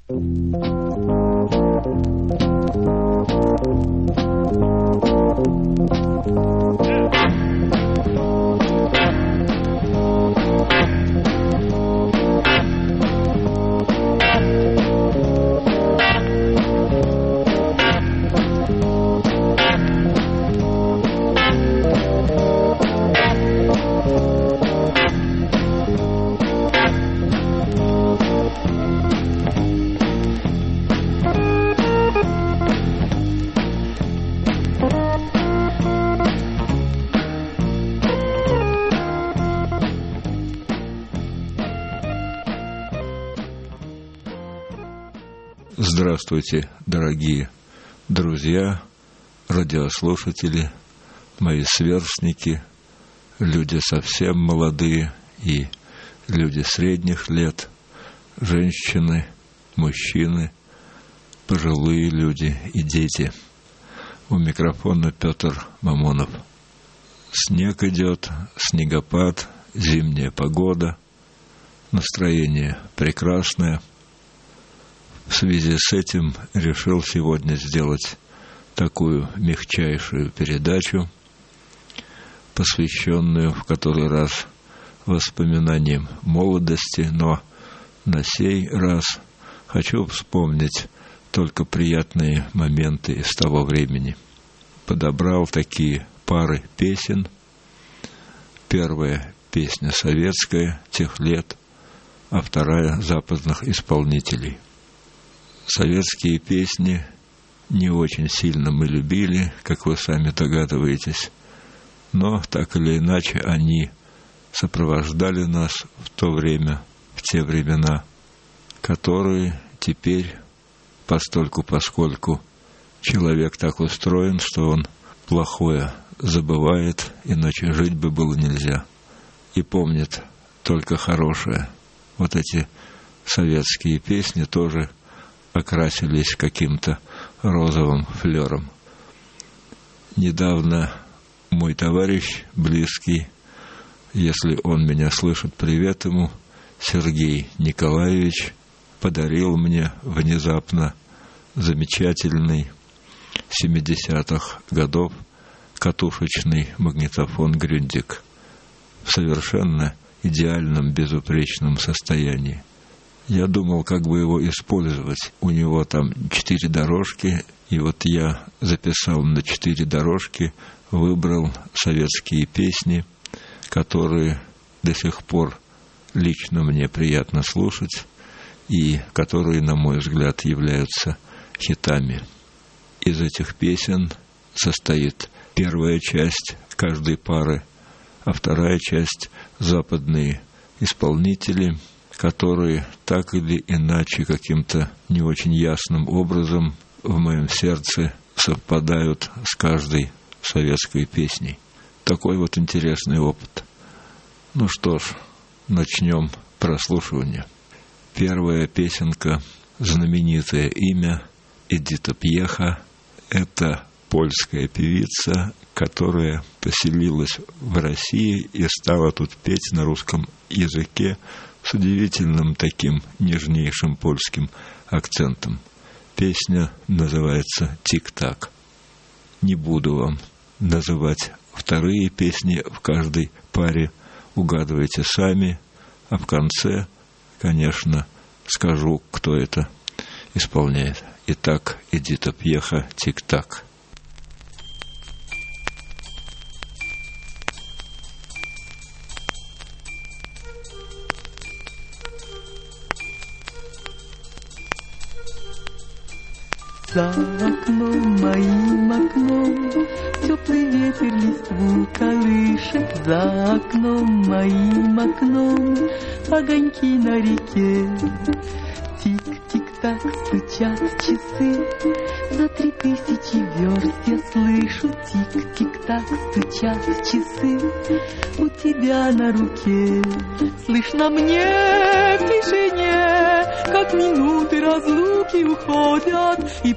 Здравствуйте, дорогие друзья, радиослушатели, мои сверстники, люди совсем молодые и люди средних лет, женщины, мужчины, пожилые люди и дети. У микрофона Петр Мамонов. Снег идет, снегопад, зимняя погода, настроение прекрасное. В связи с этим решил сегодня сделать такую мягчайшую передачу, посвященную в который раз воспоминаниям молодости, но на сей раз хочу вспомнить только приятные моменты из того времени. Подобрал такие пары песен. Первая песня советская, тех лет, а вторая западных исполнителей. Советские песни не очень сильно мы любили, как вы сами догадываетесь, но так или иначе они сопровождали нас в то время, в те времена, которые теперь, поскольку человек так устроен, что он плохое забывает, иначе жить бы было нельзя, и помнит только хорошее. Вот эти советские песни тоже окрасились каким-то розовым флером. Недавно мой товарищ близкий, если он меня слышит, привет ему, Сергей Николаевич, подарил мне внезапно замечательный 70-х годов катушечный магнитофон «Грюндик» в совершенно идеальном, безупречном состоянии. Я думал, как бы его использовать. У него там 4 дорожки, и вот я записал на 4 дорожки, выбрал советские песни, которые до сих пор лично мне приятно слушать, и которые, на мой взгляд, являются хитами. Из этих песен состоит первая часть каждой пары, а вторая часть — западные исполнители, которые так или иначе каким-то не очень ясным образом в моем сердце совпадают с каждой советской песней. Такой вот интересный опыт. Ну что ж, начнем прослушивание. Первая песенка, знаменитое имя Эдита Пьеха. Это польская певица, которая поселилась в России и стала тут петь на русском языке с удивительным таким нежнейшим польским акцентом. Песня называется «Тик-так». Не буду вам называть вторые песни в каждой паре, угадывайте сами, а в конце, конечно, скажу, кто это исполняет. Итак, Эдита Пьеха, «Тик-так». За окном, моим окном, теплый ветер листву колышет. За окном, моим окном, огоньки на реке. Тик-тик-так стучат часы, за 3000 верст я слышу. Тик-тик-так стучат часы у тебя на руке. Слышно мне в тишине, как минуты разлуки уходят и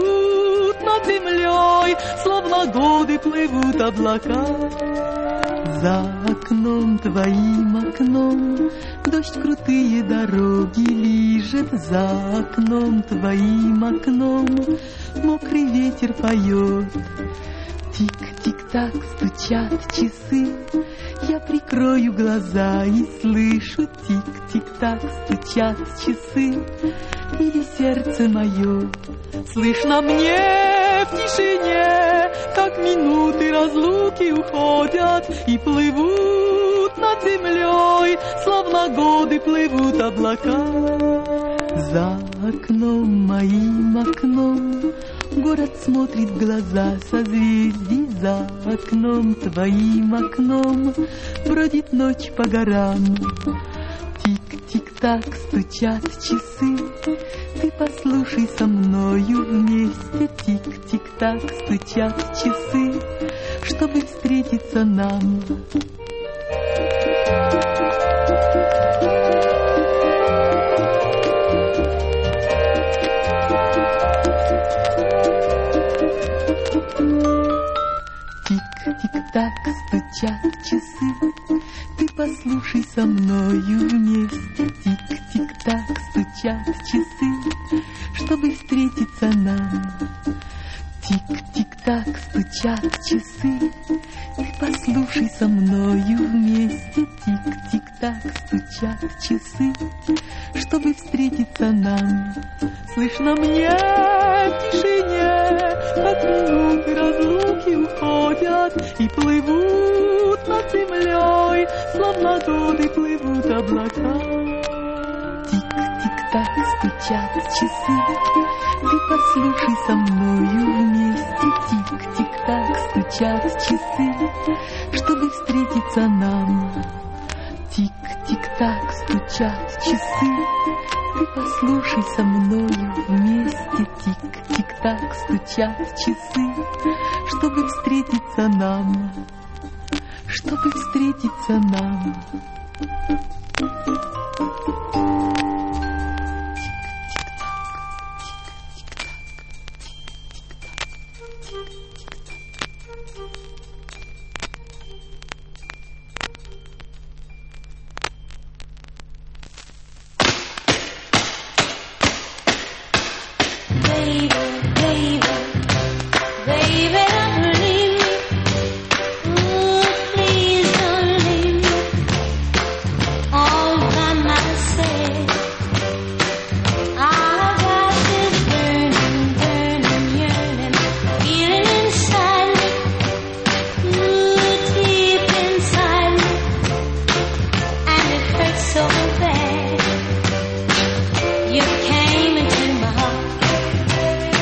плывут над землей, словно годы плывут облака. За окном, твоим окном, дождь крутые дороги лижет. За окном, твоим окном, мокрый ветер поет. Тик-тик-так стучат часы, я прикрою глаза и слышу. Тик-тик-так стучат часы, или сердце мое. Слышно мне в тишине, как минуты разлуки уходят и плывут над землей, словно годы плывут облака. За окном, моим окном, город смотрит в глаза созвездий. За окном, твоим окном, бродит ночь по горам. Тик-тик-так стучат часы, ты послушай со мною вместе. Тик-тик-так стучат часы, чтобы встретиться нам. Тик-тик-так стучат часы, ты послушай со мною вместе. Тик-тик-так стучат часы, чтобы встретиться нам. Тик-тик-так стучат часы, ты послушай со мною вместе. Тик-тик-так стучат часы, чтобы встретиться нам. Слышно мне в тишине, как минуты разлуки уходят и плывут над землей, словно годы плывут облака. Тик-тик-так стучат часы, ты послушай со мною вместе. Тик-тик-так стучат часы, чтобы встретиться нам. Тик-тик-так стучат часы, ты послушай со мною вместе. Тик-тик-так стучат часы, чтобы встретиться нам. Чтобы встретиться нам. You came into my heart.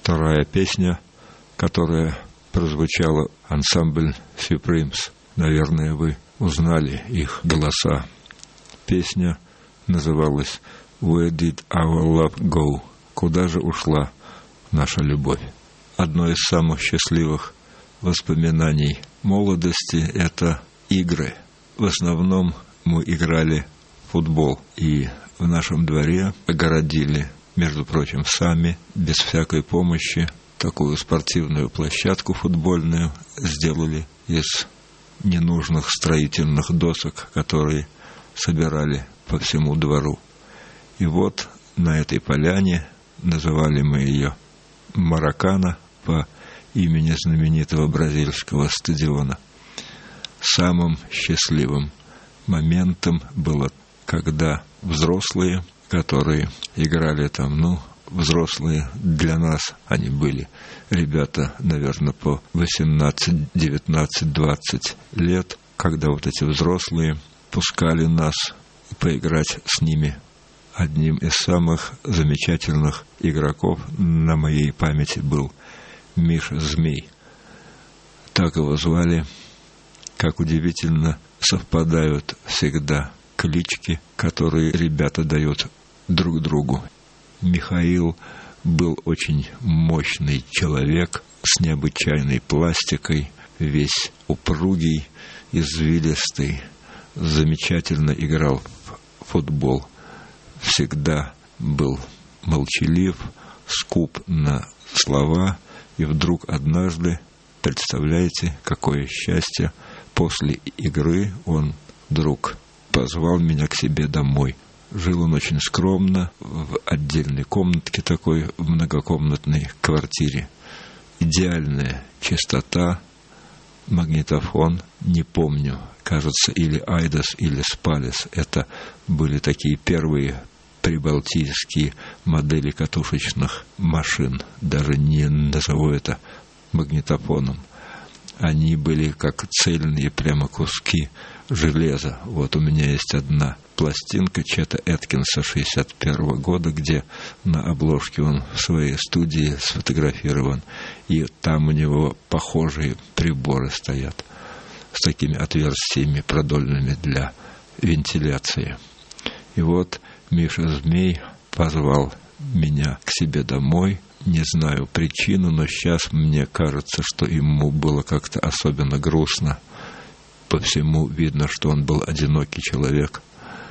вторая песня, которая прозвучала, ансамбль Supremes. Наверное, вы узнали их голоса. Песня называлась «Where did our love go?» «Куда же ушла наша любовь?» Одно из самых счастливых воспоминаний молодости – это игры. В основном мы играли в футбол, и в нашем дворе огородили, между прочим, сами, без всякой помощи, такую спортивную площадку футбольную сделали из ненужных строительных досок, которые собирали по всему двору. И вот на этой поляне, называли мы ее Маракана по имени знаменитого бразильского стадиона, самым счастливым моментом было, когда взрослые, которые играли там, взрослые для нас, они были ребята, наверное, по 18, 19, 20 лет, когда вот эти взрослые пускали нас поиграть с ними. Одним из самых замечательных игроков на моей памяти был Миша Змей. Так его звали. Как удивительно совпадают всегда клички, которые ребята дают друг другу. Михаил был очень мощный человек с необычайной пластикой, весь упругий, извилистый, замечательно играл в футбол. Всегда был молчалив, скуп на слова, и вдруг однажды, представляете, какое счастье, после игры он вдруг позвал меня к себе домой. Жил он очень скромно, в отдельной комнатке такой, в многокомнатной квартире. Идеальная чистота, магнитофон, не помню, кажется, или Айдас, или Спалис. Это были такие первые прибалтийские модели катушечных машин. Даже не назову это магнитофоном. Они были как цельные прямо куски железа. Вот у меня есть одна пластинка Чета Эткинса 1961 года, где на обложке он в своей студии сфотографирован, и там у него похожие приборы стоят с такими отверстиями продольными для вентиляции. И вот Миша Змей позвал меня к себе домой. Не знаю причину, но сейчас мне кажется, что ему было как-то особенно грустно. По всему видно, что он был одинокий человек.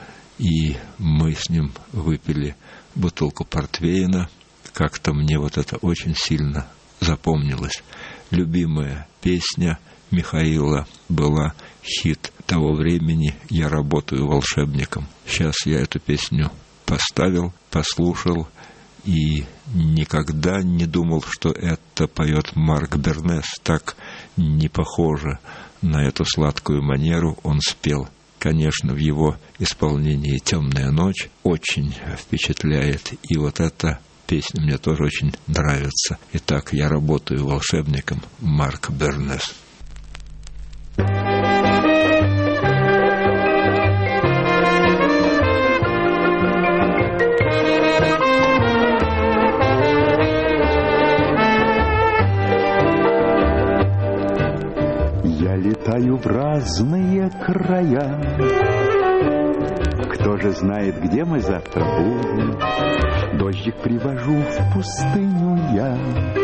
И мы с ним выпили бутылку портвейна. Как-то мне вот это очень сильно запомнилось. Любимая песня Михаила была хит того времени «Я работаю волшебником». Сейчас я эту песню поставил, послушал и никогда не думал, что это поет Марк Бернес. Так не похоже на эту сладкую манеру он спел. Конечно, в его исполнении «Темная ночь» очень впечатляет. И вот эта песня мне тоже очень нравится. Итак, «Я работаю волшебником», Марк Бернес. Летаю в разные края. Кто же знает, где мы завтра будем? Дождик привожу в пустыню я.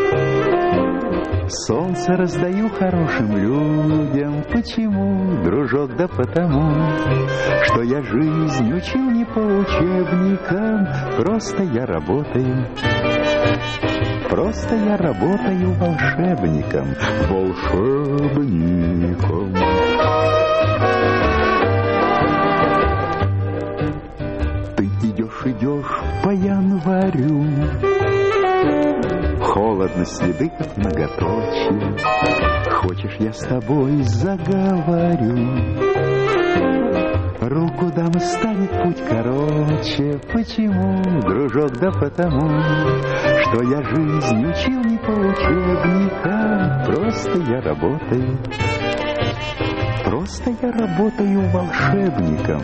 Солнце раздаю хорошим людям. Почему, дружок? Да потому, что я жизнь учил не по учебникам. Просто я работаю. Просто я работаю волшебником, волшебником. Ты идешь по январю, холодно, следы как многоточие. Хочешь, я с тобой заговорю? Руку дам, станет путь короче. Почему, дружок? Да потому, что я жизнь учил не по учебникам. Просто я работаю. Просто я работаю волшебником,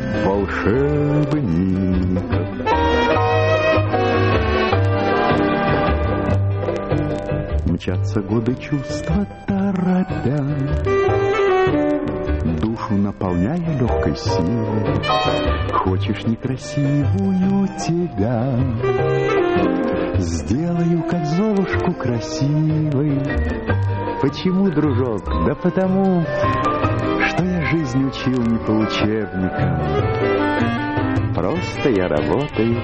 волшебником. Мчатся годы чувства торопя, душу наполняя легкой силой. Хочешь некрасивую тебя, сделаю, как Золушку, красивой. Почему, дружок? Да потому, что я жизнь учил не по учебникам. Просто я работаю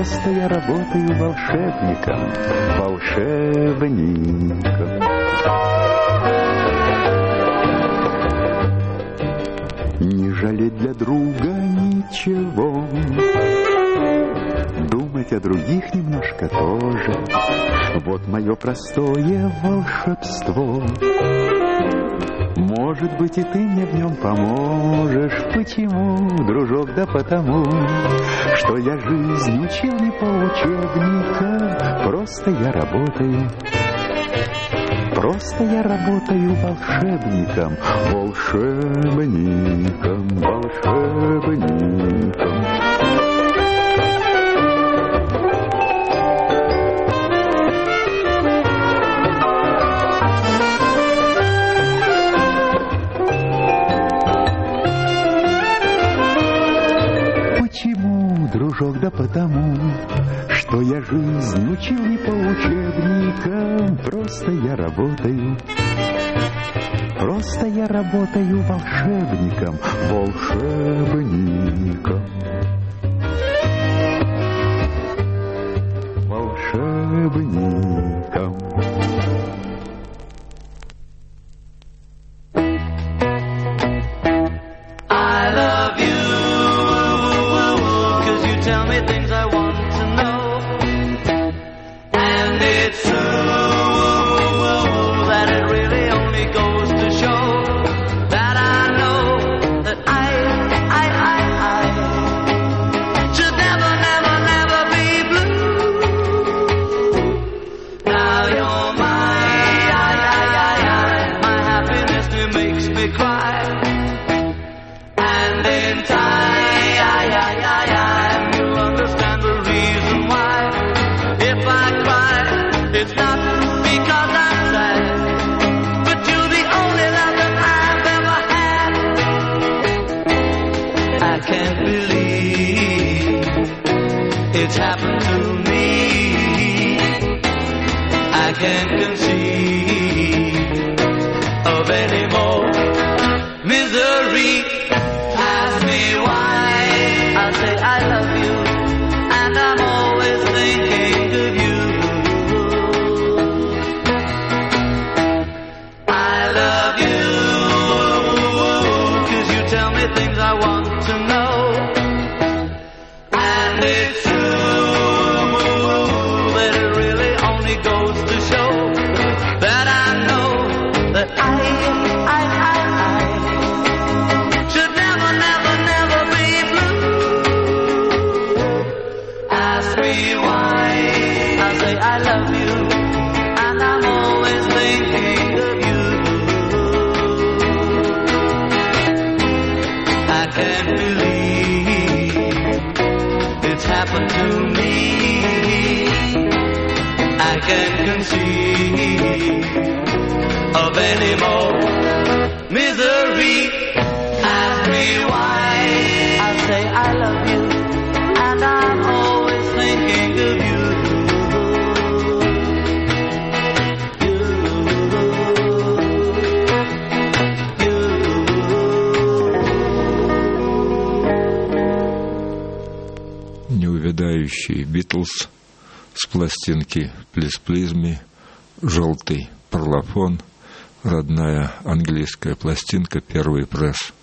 волшебником, волшебником. Не жалеть для друга ничего, думать о других немножко тоже. Вот мое простое волшебство. Может быть, и ты мне в нем поможешь. Почему, дружок? Да потому, что я жизнь учил не по учебникам. Просто я работаю волшебником, волшебником, волшебником. Дружок, да потому, что я жизнь учил не по учебникам. Просто я работаю волшебником, волшебником, волшебником. Неувядающие Битлз с пластинки «Please Please Me», желтый парлофон, родная английская пластинка, первый пресс.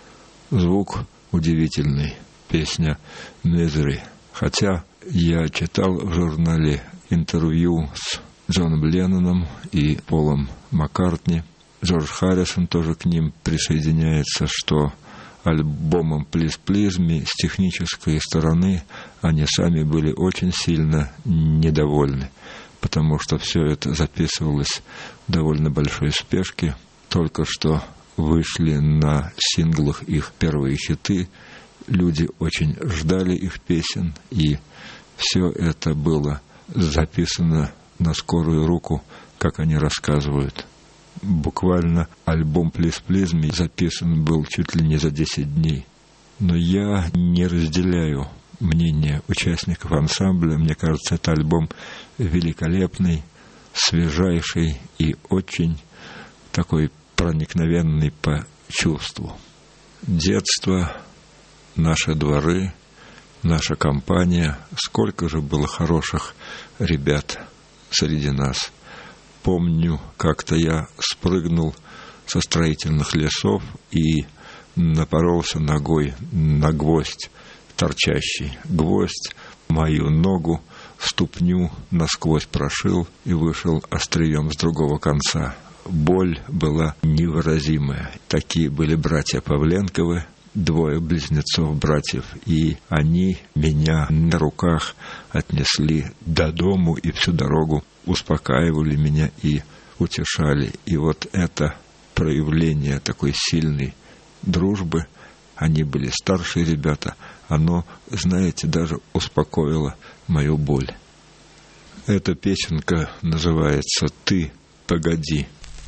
Звук удивительный, песня «Misery». Хотя я читал в журнале интервью с Джоном Ленноном и Полом Маккартни, Джордж Харрисон тоже к ним присоединяется, что альбомом «Please Please Me» с технической стороны они сами были очень сильно недовольны, потому что все это записывалось в довольно большой спешке. Только что вышли на синглах их первые хиты, люди очень ждали их песен, и все это было записано на скорую руку, как они рассказывают. Буквально альбом «Плиз-плиз» записан был чуть ли не за 10 дней. Но я не разделяю мнение участников ансамбля. Мне кажется, это альбом великолепный, свежайший и очень такой проникновенный по чувству. Детство, наши дворы, наша компания. Сколько же было хороших ребят среди нас. Помню, как-то я спрыгнул со строительных лесов и напоролся ногой на гвоздь торчащий. Гвоздь мою ногу, ступню насквозь прошил и вышел острием с другого конца. Боль была невыразимая. Такие были братья Павленковы, 2 близнецов-братьев, и они меня на руках отнесли до дому и всю дорогу успокаивали меня и утешали. И вот это проявление такой сильной дружбы, они были старшие ребята, оно, знаете, даже успокоило мою боль. Эта песенка называется «Ты погоди».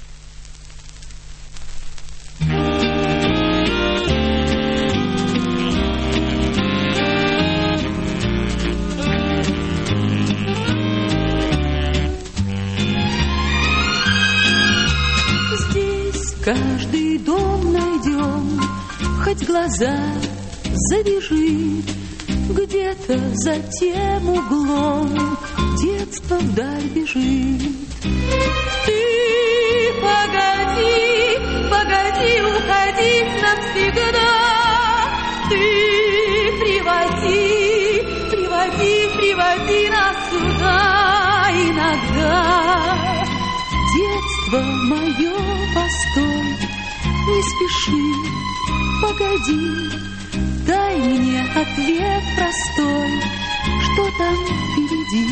Каждый дом найдем, хоть глаза завяжи, где-то за тем углом детство вдаль бежит. Ты погоди, погоди уходить навсегда. Ты приводи, приводи, приводи нас сюда иногда. Детство мое, постой, не спеши, погоди, дай мне ответ простой, что там впереди.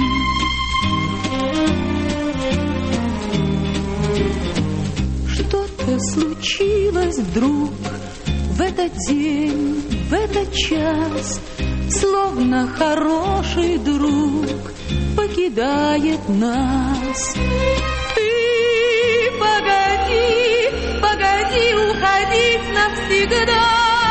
Что-то случилось вдруг в этот день, в этот час, словно хороший друг покидает нас. Погоди, погоди уходить навсегда.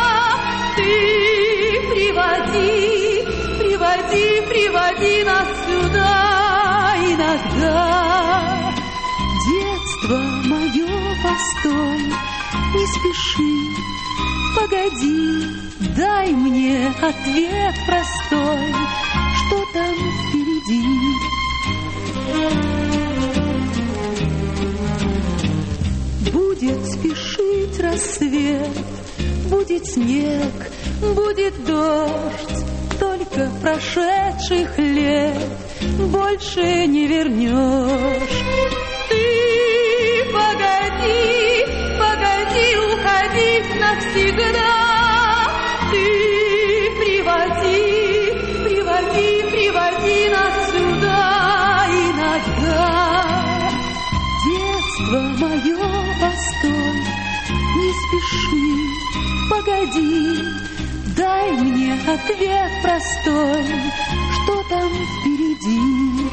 Ты приводи, приводи, приводи нас сюда иногда. Детство мое, постой, не спеши, погоди, дай мне ответ простой, что там впереди. Будет спешить рассвет, будет снег, будет дождь, только прошедших лет больше не вернешь. Ты погоди, погоди уходить навсегда. Ты приводи, приводи, приводи нас сюда иногда. Детство мое, постой, не спеши, погоди, дай мне ответ простой, что там впереди.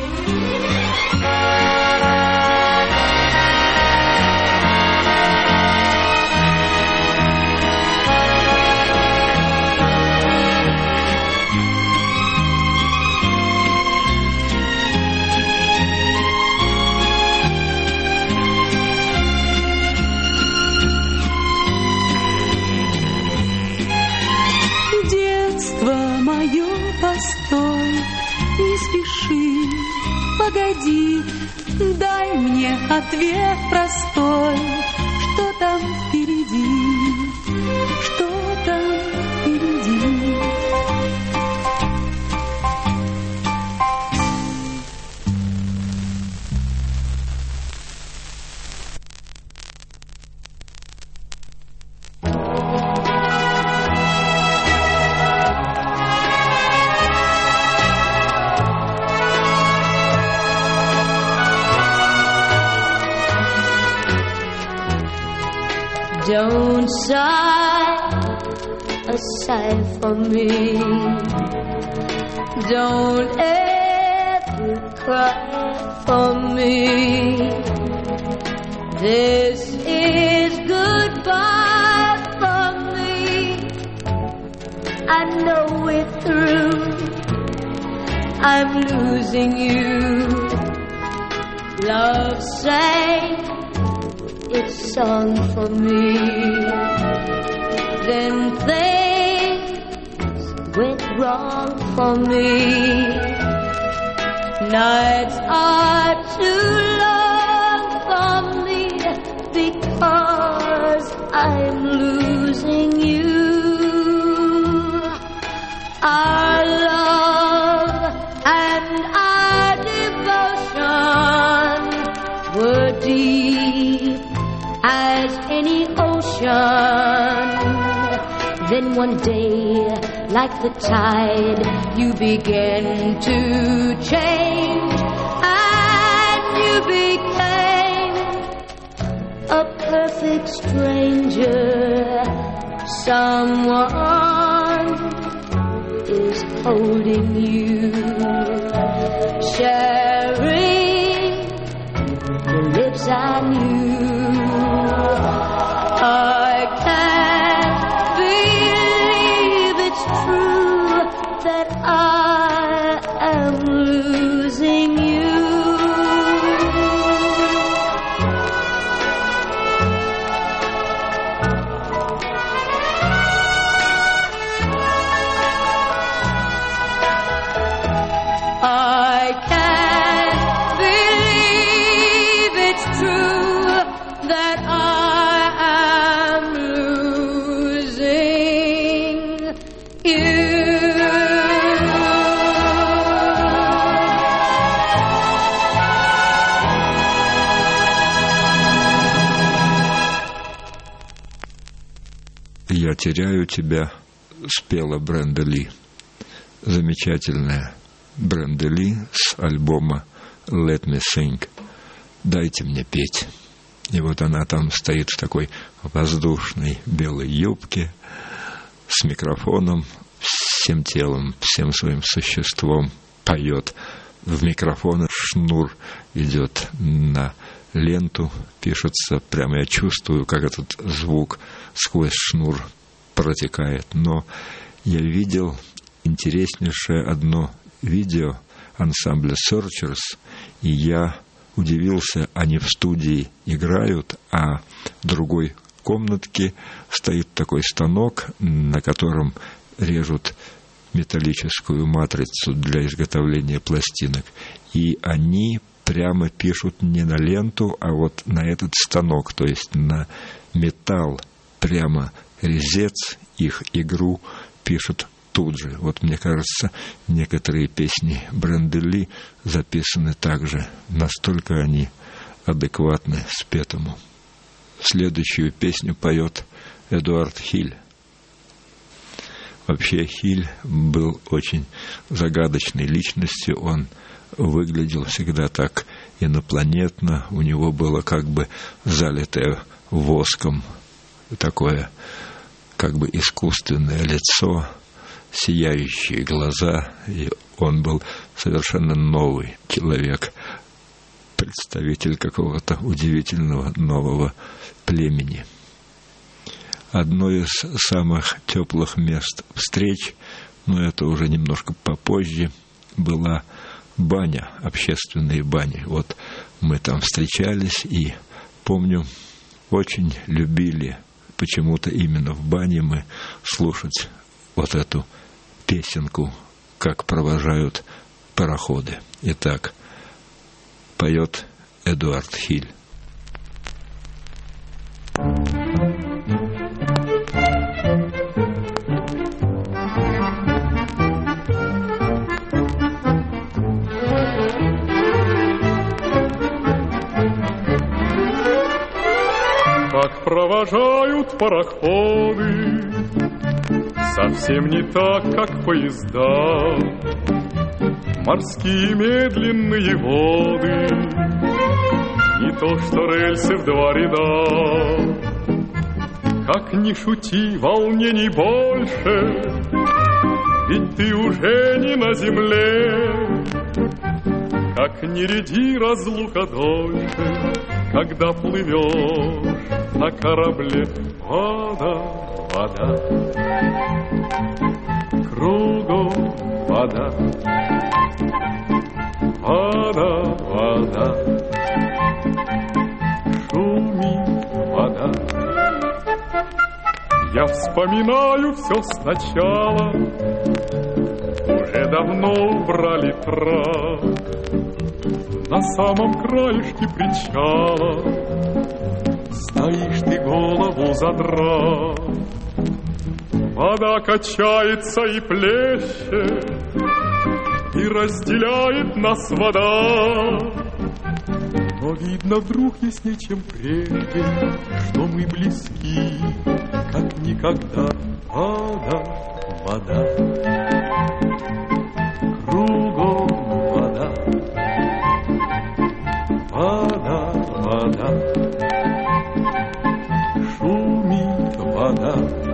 Постой, не спеши, погоди, дай мне ответ простой, что там впереди, что там впереди. Don't sigh a sigh for me. Don't ever cry for me. This is goodbye for me. I know it through. I'm losing you. Love sang its song for me. Then things went wrong for me. Nights are too long for me because I'm losing you. Our love and our devotion were deep as any ocean. Then one day, like the tide, you began to change, and you became a perfect stranger. Someone is holding you, sharing the lips I knew. I can't believe it's true that I am losing you. I can't believe it's true that I am losing you. «Я теряю тебя» спела Бренда Ли. Замечательная Бренда Ли с альбома «Let Me Sing». «Дайте мне петь». И вот она там стоит в такой воздушной белой юбке с микрофоном, всем телом, всем своим существом поет в микрофон. Шнур идет на ленту, пишется. Прямо я чувствую, как этот звук сквозь шнур протекает. Но я видел интереснейшее одно видео ансамбля Searchers, и я удивился, они в студии играют, а в другой комнатке стоит такой станок, на котором режут металлическую матрицу для изготовления пластинок. И они прямо пишут не на ленту, а вот на этот станок, то есть на металл, прямо резец, их игру пишут тут же. Вот мне кажется, некоторые песни Бренды Ли записаны так же. Настолько они адекватны спетому. Следующую песню поет Эдуард Хиль. Вообще Хиль был очень загадочной личностью. Он выглядел всегда так инопланетно. У него было как бы залитое воском такое как бы искусственное лицо, сияющие глаза, и он был совершенно новый человек, представитель какого-то удивительного нового племени. Одно из самых теплых мест встреч, но это уже немножко попозже, была баня, общественные бани. Вот мы там встречались, и помню, очень любили почему-то именно в бане мы слушать вот эту песенку, как провожают пароходы. Итак, поет Эдуард Хиль. Как провожают пароходы, совсем не так, как поезда. Морские медленные воды, не то что рельсы в два ряда. Как ни шути, волнений больше, ведь ты уже не на земле. как не ряди разлука дольше, когда плывешь на корабле. Вода, вода, кругом вода, вода, вода, шумит вода. Я вспоминаю все сначала, уже давно убрали трап. На самом краешке причала стоишь ты, голову задрав. Вода качается и плещет, и разделяет нас вода. Но видно, вдруг яснее, чем прежде, что мы близки, как никогда. Вода, вода, кругом вода, вода, вода, шумит вода.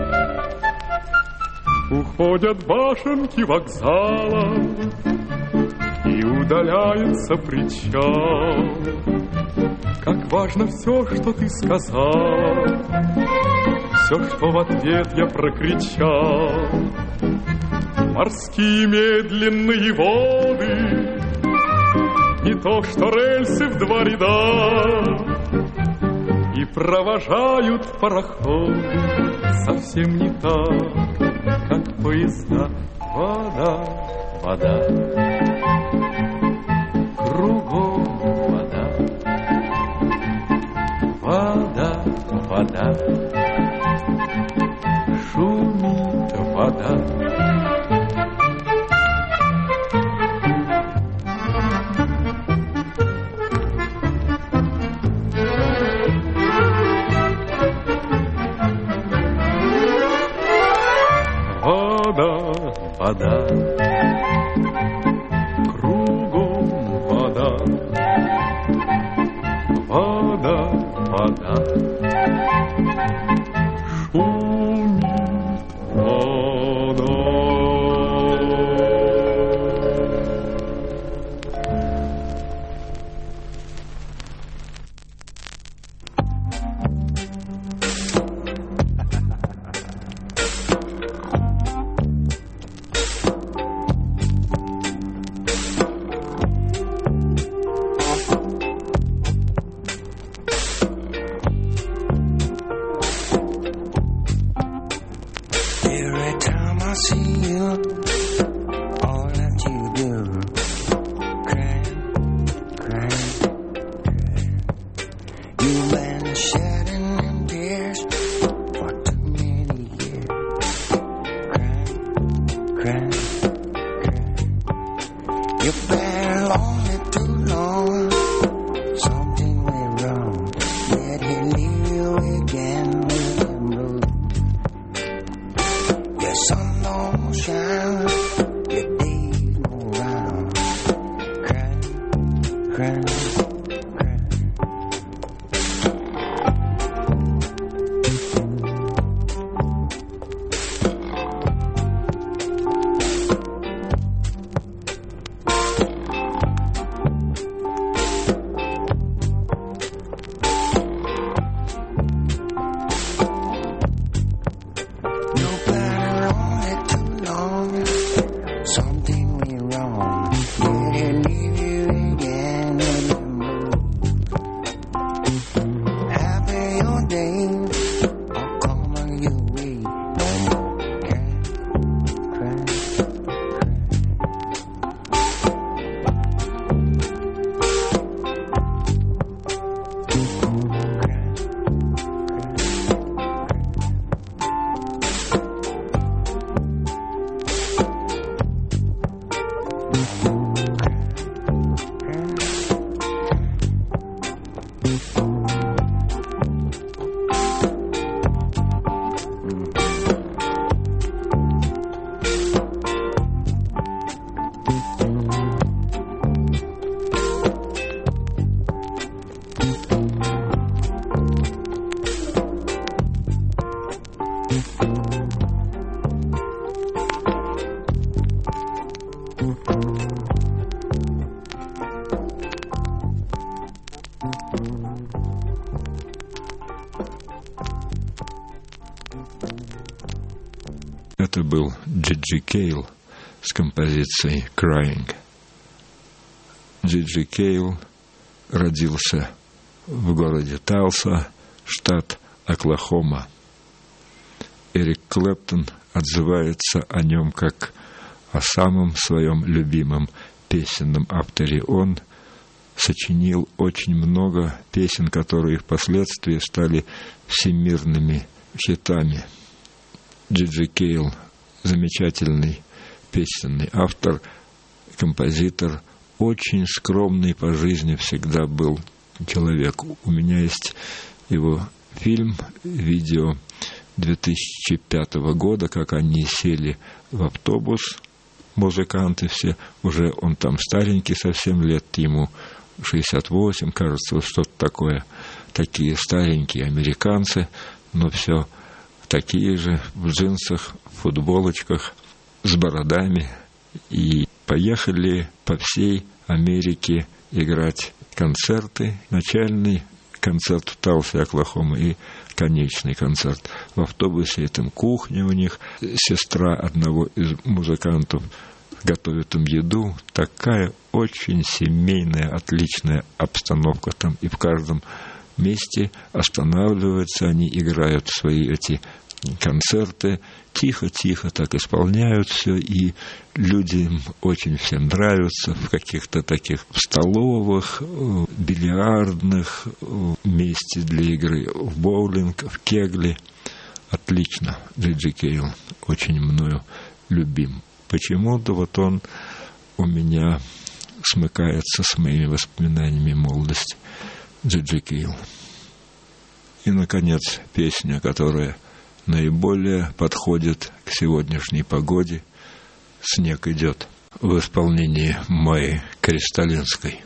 Уходят башенки вокзала, и удаляется причал. Как важно все, что ты сказал, все, что в ответ я прокричал. Морские медленные воды, не то что рельсы в два ряда, и провожают пароходы совсем не так, как поезда. Вода, вода, кругом вода, вода, вода, шумит вода. Вода, кругом вода, вода, вода, шумит вода. Это был Джиджи Кейл с композицией «Crying». Джиджи Кейл родился в городе Талса, штат Оклахома. Эрик Клэптон отзывается о нем как о самом своем любимом песенном авторе. Он сочинил очень много песен, которые впоследствии стали всемирными хитами. Джиджи Кейл – замечательный песенный автор, композитор, очень скромный по жизни всегда был человек. У меня есть его фильм, видео 2005 года, как они сели в автобус, музыканты все, уже он там старенький совсем, лет ему 68, кажется, вот что-то такое, такие старенькие американцы, но все такие же, в джинсах, в футболочках, с бородами, и поехали по всей Америке играть концерты. Начальный концерт в Талсе, Оклахома, и конечный концерт. В автобусе там кухня у них, сестра одного из музыкантов готовит им еду. Такая очень семейная, отличная обстановка там, и в каждом месте останавливаются, они играют свои эти концерты, тихо-тихо так исполняют все, и людям очень всем нравится в каких-то таких столовых, бильярдных, месте для игры, в боулинг, в кегли. Отлично. Джиджи Кейл очень мною любим. Почему-то вот он у меня смыкается с моими воспоминаниями молодости. Джиджи Кейл. И, наконец, песня, которая наиболее подходит к сегодняшней погоде. «Снег идет», в исполнении Майи Кристалинской.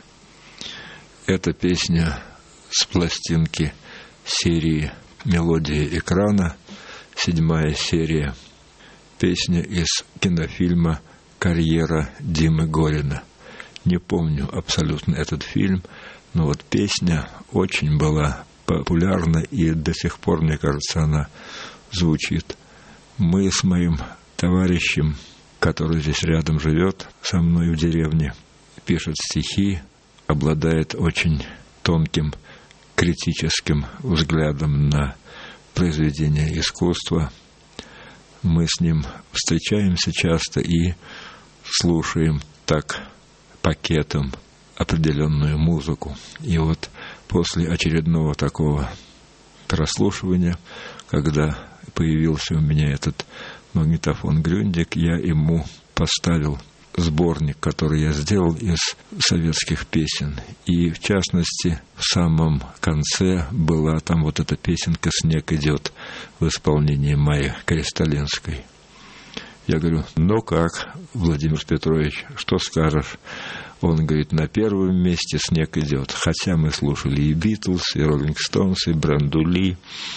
Эта песня с пластинки серии «Мелодия экрана», 7-я серия. Песня из кинофильма «Карьера Димы Горина». Не помню абсолютно этот фильм, но вот песня очень была популярна, и до сих пор, мне кажется, она звучит. Мы с моим товарищем, который здесь рядом живет со мной в деревне, пишет стихи, обладает очень тонким критическим взглядом на произведения искусства. Мы с ним встречаемся часто и слушаем так пакетом определенную музыку. И вот после очередного такого прослушивания, когда появился у меня этот магнитофон Грюндик, я ему поставил сборник, который я сделал из советских песен. И, в частности, в самом конце была там вот эта песенка «Снег идет» в исполнении Майи Кристалинской. Я говорю: ну как, Владимир Петрович, что скажешь? Он говорит: на первом месте «Снег идет». Хотя мы слушали и Битлз, и Роллинг Стоунс, и Бренду Ли.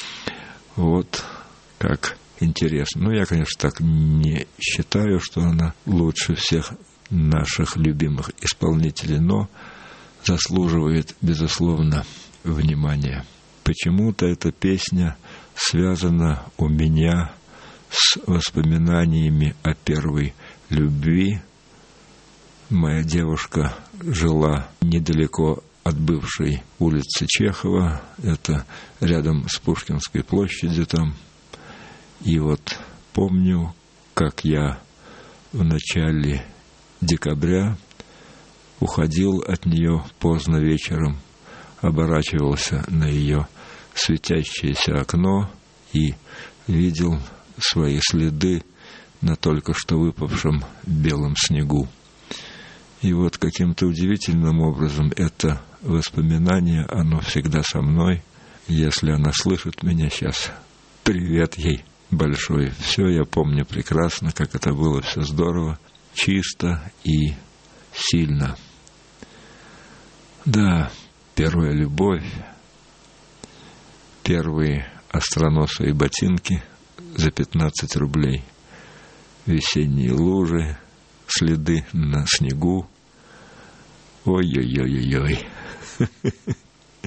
Вот как интересно. Ну, я, конечно, так не считаю, что она лучше всех наших любимых исполнителей, но заслуживает, безусловно, внимания. Почему-то эта песня связана у меня с воспоминаниями о первой любви. Моя девушка жила недалеко от бывшей улицы Чехова, это рядом с Пушкинской площадью там. И вот помню, как я в начале декабря уходил от нее поздно вечером, оборачивался на ее светящееся окно и видел свои следы на только что выпавшем белом снегу. И вот каким-то удивительным образом это воспоминание, оно всегда со мной. Если она слышит меня сейчас, привет ей большой. Все я помню прекрасно, как это было все здорово, чисто и сильно. Да, первая любовь, первые остроносые ботинки за 15 рублей, весенние лужи, следы на снегу. Ой-ой-ой-ой-ой.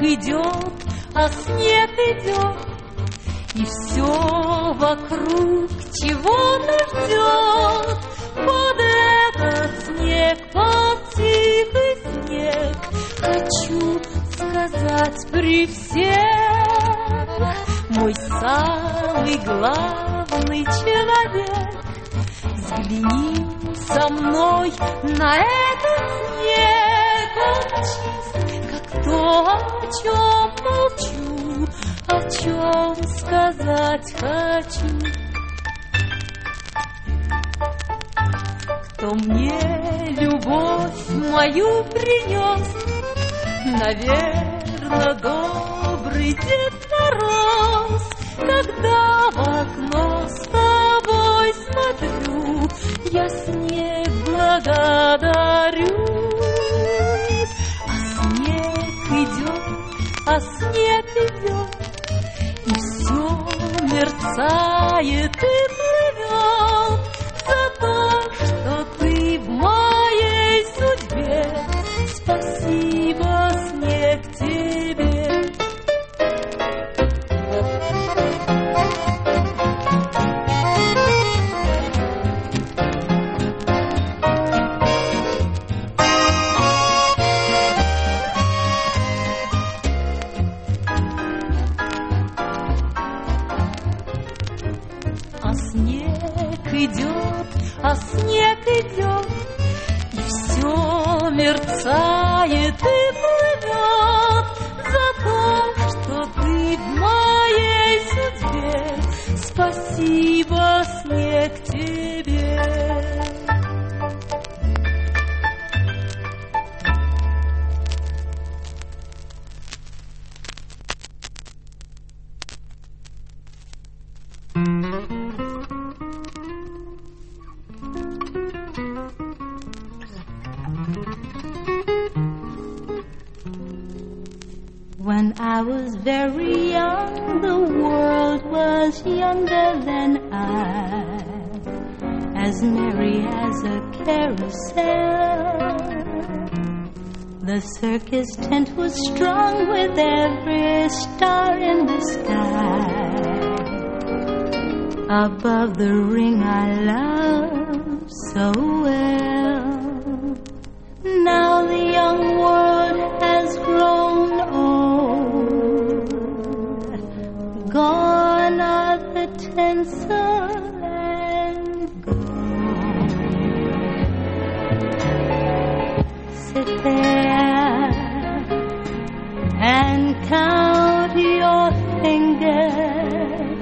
идет, а снег идет, и все вокруг чего-то ждет. Под этот снег, под тихий снег, хочу сказать при всех: мой самый главный человек, взгляни со мной на этот снег. Он чист, как то, о чем молчу, о чем сказать хочу. Кто мне любовь мою принес? Наверно, добрый Дед Мороз. Когда в окно с тобой смотрю, я снег благодарю. А снег идет, и все мерцает и плывет за то, что ты в моей судьбе. Спасибо, снег, тебе. А снег идет, и все мерцает и плывет за то, что ты в моей судьбе. Спасибо, снег, тебе. When I was very young, the world was younger than I, as merry as a carousel. The circus tent was strung with every star in the sky. Above the ring I love so well. Now the young world has grown old. Gone are the tinsel and gold. Sit there and count your fingers.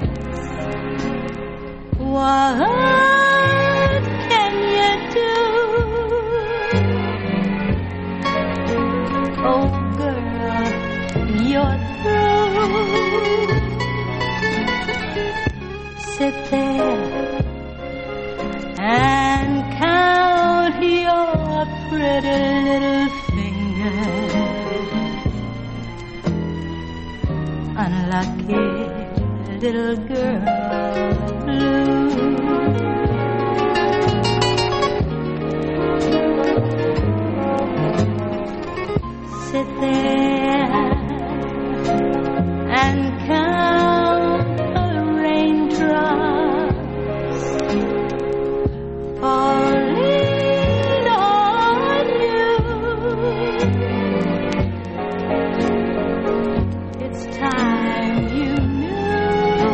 What can you do? Oh girl, you're through. Sit there and count your pretty little fingers. Unlucky little girl blue. Sit there and count the raindrops falling on you. It's time you knew.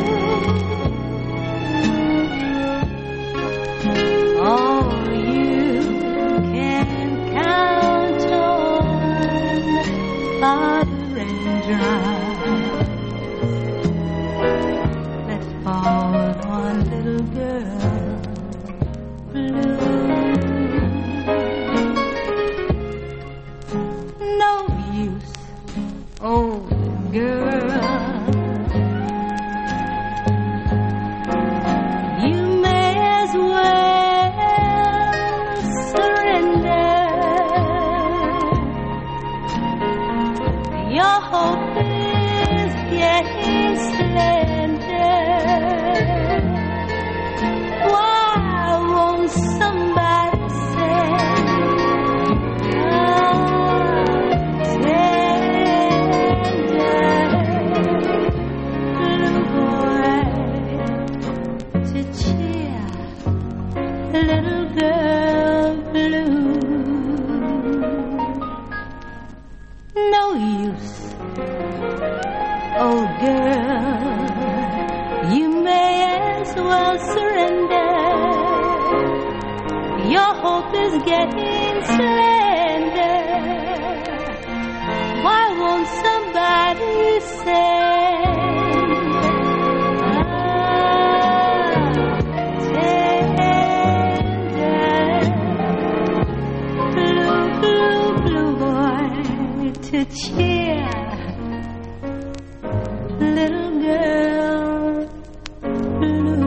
All you can count on girl, you may as well surrender. Your hope is getting slender. Why won't somebody send to cheer little girl blue.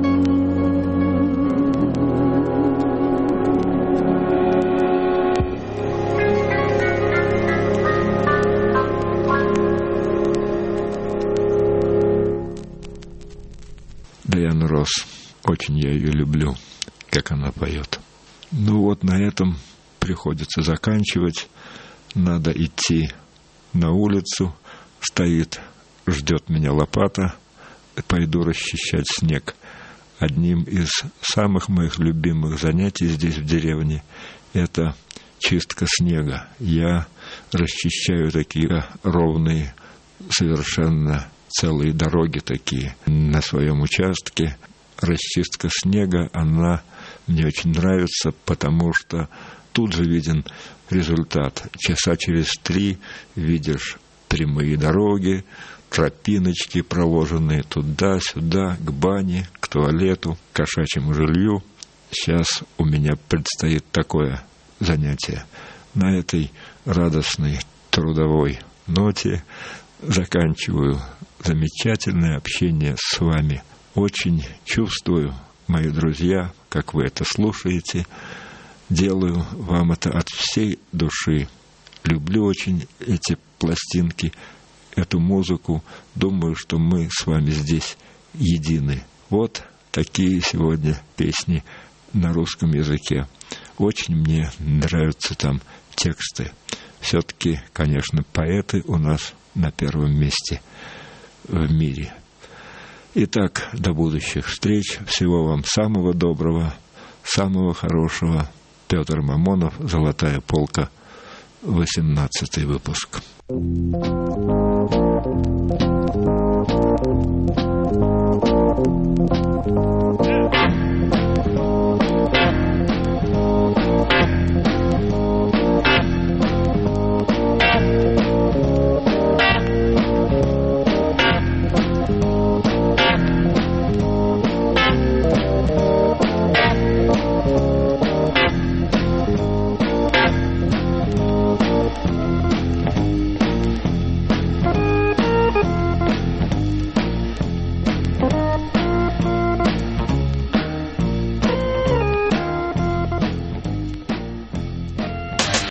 Дайана Росс. Очень я ее люблю, как она поет. Ну вот на этом приходится заканчивать. Надо идти на улицу. Стоит, ждет меня лопата. Пойду расчищать снег. Одним из самых моих любимых занятий здесь, в деревне, это чистка снега. Я расчищаю такие ровные, совершенно целые дороги такие на своем участке. Расчистка снега, она мне очень нравится, потому что тут же виден результат. Часа через 3 видишь прямые дороги, тропиночки, проложенные туда-сюда, к бане, к туалету, к кошачьему жилью. Сейчас у меня предстоит такое занятие. На этой радостной трудовой ноте заканчиваю замечательное общение с вами. Очень чувствую, мои друзья, как вы это слушаете. Делаю вам это от всей души. Люблю очень эти пластинки, эту музыку. Думаю, что мы с вами здесь едины. Вот такие сегодня песни на русском языке. Очень мне нравятся там тексты. Все-таки, конечно, поэты у нас на первом месте в мире. Итак, до будущих встреч. Всего вам самого доброго, самого хорошего. Петр Мамонов, «Золотая полка», 18-й выпуск.